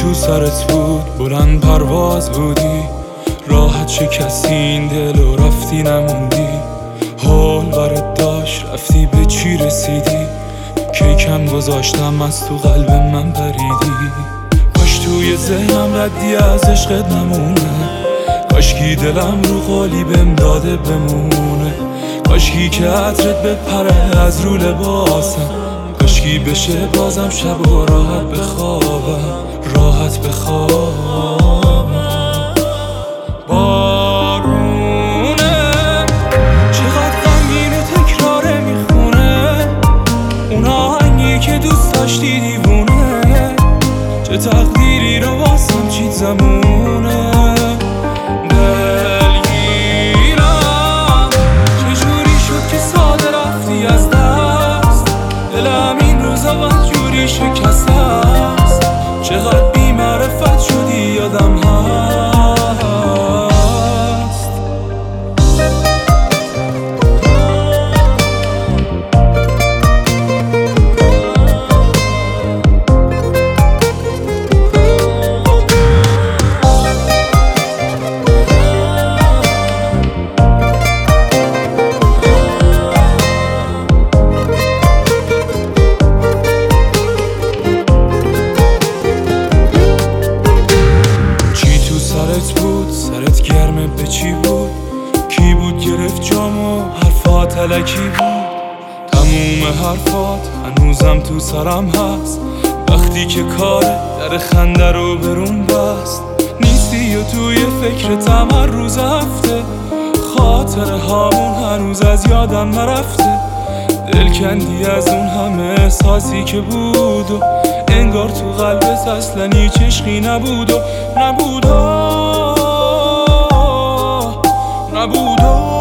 تو سرت بود بلند پرواز بودی، راحت شکستی این دل و رفتی نموندی. حال برات داشت رفتی به چی رسیدی؟ کیکم گذاشتم از تو قلب من پریدی. کاش توی ذهنم ردی از عشقت نمونه، کاشکی دلم رو قالی بهم داده بمونه. کاشکی که عطرت بپره از رو لباسم، کاشکی بشه بازم شب و راحت بخوابم، راحت بخوابم. بارونه چقدر غمگینه تکراره میخونه، اون آهنگی که دوست داشتی دیوونه. چه تقدیری رو واسم چید زمونه، دلگیرم چجوری شد که ساده رفتی از دست. دلم این روزا وقت جوری شکسته است، چقدر بی معرفت شدی یادم هست. سرت گرمه به چی بود؟ کی بود گرفت جامو حرفات الکی بود؟ تموم حرفات هنوزم تو سرم هست، وقتی که کار در خنده رو برون بست. نیستی و توی فکرتم هر روز هفته، خاطر هامون هنوز از یادم نرفته. دل کندی از اون همه احساسی که بود و انگار تو قلبت اصلا هیچ عشقی نبود و نبود.